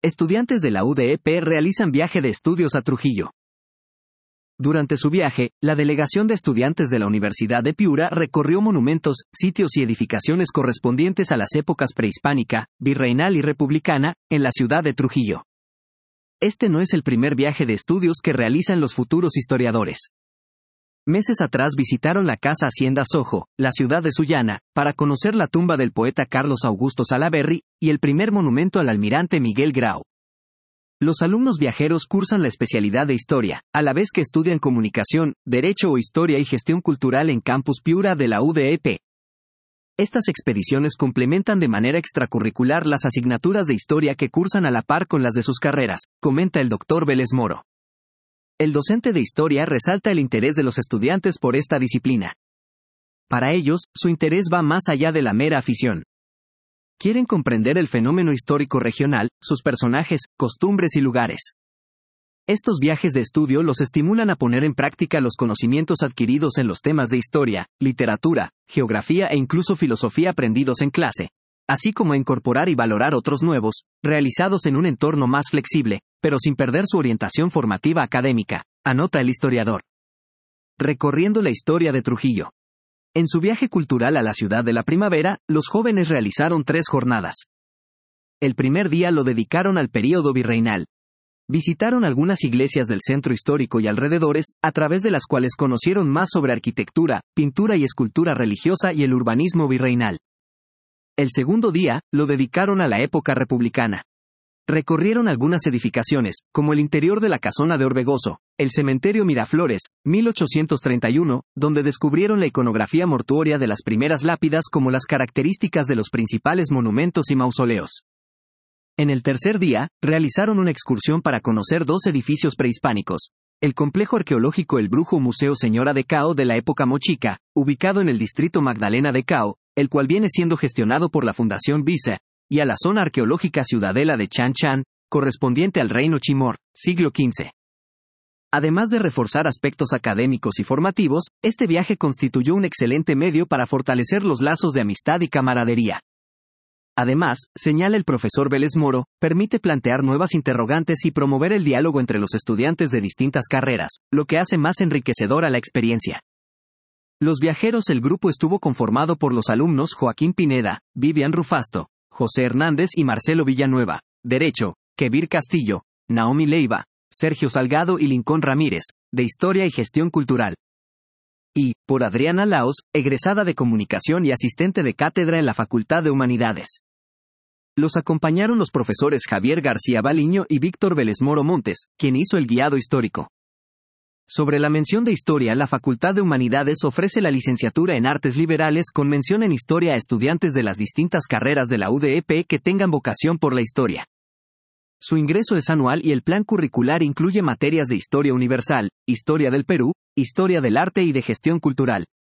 estudiantes de la UDEP realizan viaje de estudios a Trujillo. Durante su viaje, la delegación de estudiantes de la Universidad de Piura recorrió monumentos, sitios y edificaciones correspondientes a las épocas prehispánica, virreinal y republicana, en la ciudad de Trujillo. Este no es el primer viaje de estudios que realizan los futuros historiadores. Meses atrás visitaron la Casa Hacienda Sojo, la ciudad de Sullana, para conocer la tumba del poeta Carlos Augusto Salaberry, y el primer monumento al almirante Miguel Grau. Los alumnos viajeros cursan la especialidad de Historia, a la vez que estudian Comunicación, Derecho o Historia y Gestión Cultural en Campus Piura de la UDEP. Estas expediciones complementan de manera extracurricular las asignaturas de Historia que cursan a la par con las de sus carreras, comenta el Dr. Vélez Moro. El docente de Historia resalta el interés de los estudiantes por esta disciplina. Para ellos, su interés va más allá de la mera afición. Quieren comprender el fenómeno histórico regional, sus personajes, costumbres y lugares. Estos viajes de estudio los estimulan a poner en práctica los conocimientos adquiridos en los temas de historia, literatura, geografía e incluso filosofía aprendidos en clase, así como a incorporar y valorar otros nuevos, realizados en un entorno más flexible, pero sin perder su orientación formativa académica, anota el historiador. Recorriendo la historia de Trujillo. En su viaje cultural a la ciudad de la primavera, los jóvenes realizaron 3 jornadas. El primer día lo dedicaron al período virreinal. Visitaron algunas iglesias del centro histórico y alrededores, a través de las cuales conocieron más sobre arquitectura, pintura y escultura religiosa y el urbanismo virreinal. El segundo día, lo dedicaron a la época republicana. Recorrieron algunas edificaciones, como el interior de la Casona de Orbegoso, el cementerio Miraflores, 1831, donde descubrieron la iconografía mortuoria de las primeras lápidas como las características de los principales monumentos y mausoleos. En el tercer día, realizaron una excursión para conocer 2 edificios prehispánicos. El complejo arqueológico El Brujo Museo Señora de Cao de la época mochica, ubicado en el distrito Magdalena de Cao, el cual viene siendo gestionado por la Fundación Visa, y a la zona arqueológica Ciudadela de Chan Chan, correspondiente al Reino Chimor, siglo XV. Además de reforzar aspectos académicos y formativos, este viaje constituyó un excelente medio para fortalecer los lazos de amistad y camaradería. Además, señala el profesor Vélez Moro, permite plantear nuevas interrogantes y promover el diálogo entre los estudiantes de distintas carreras, lo que hace más enriquecedora la experiencia. Los viajeros. El grupo estuvo conformado por los alumnos Joaquín Pineda, Vivian Rufasto, José Hernández y Marcelo Villanueva, Derecho, Kevir Castillo, Naomi Leiva, Sergio Salgado y Lincoln Ramírez, de Historia y Gestión Cultural. Y, por Adriana Laos, egresada de Comunicación y asistente de cátedra en la Facultad de Humanidades. Los acompañaron los profesores Javier García Baliño y Víctor Vélez Moro Montes, quien hizo el guiado histórico. Sobre la mención de Historia, la Facultad de Humanidades ofrece la licenciatura en Artes Liberales con mención en Historia a estudiantes de las distintas carreras de la UDEP que tengan vocación por la historia. Su ingreso es anual y el plan curricular incluye materias de Historia Universal, Historia del Perú, Historia del Arte y de Gestión Cultural.